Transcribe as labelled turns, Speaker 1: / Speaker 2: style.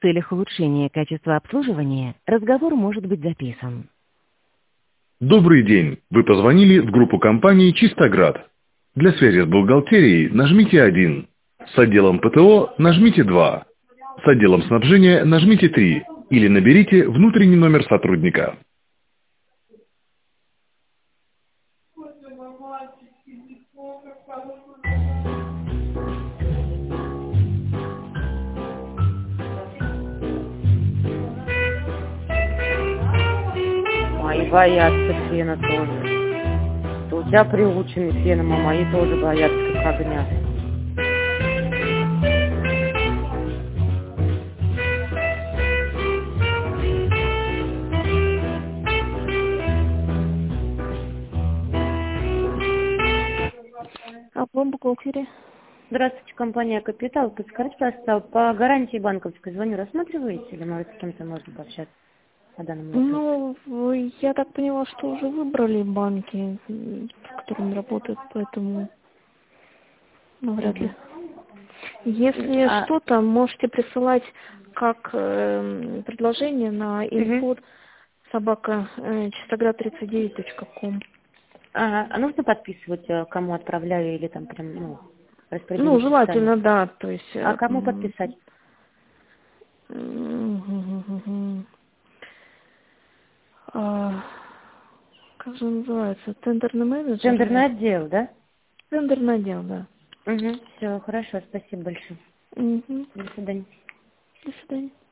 Speaker 1: В целях улучшения качества обслуживания разговор может быть записан.
Speaker 2: Добрый день. Вы позвонили в группу компании «Чистоград». Для связи с бухгалтерией нажмите 1. С отделом ПТО нажмите 2. С отделом снабжения нажмите 3. Или наберите внутренний номер сотрудника.
Speaker 3: Мои боятся фена тоже. То у тебя приучены феном, а мои тоже боятся как огня.
Speaker 4: Алло, бухгалтерия.
Speaker 3: Здравствуйте, компания «Капитал». Подскажите, пожалуйста, по гарантии банковской звоню, рассматриваете или, может, с кем-то можно пообщаться по данному вопросу?
Speaker 4: Ну, я так поняла, что уже выбрали банки, с которыми работают, поэтому вряд ли. Если что-то, можете присылать как предложение на info@чистоград39.com.
Speaker 3: Ага, а нужно подписывать, кому отправляю или там прям, распределить?
Speaker 4: Ну, желательно, да, то есть...
Speaker 3: А кому подписать?
Speaker 4: Как же называется? Тендерный менеджер?
Speaker 3: Тендерный отдел, да?
Speaker 4: Тендерный отдел, да.
Speaker 3: Все, хорошо, спасибо большое. До свидания.
Speaker 4: До свидания.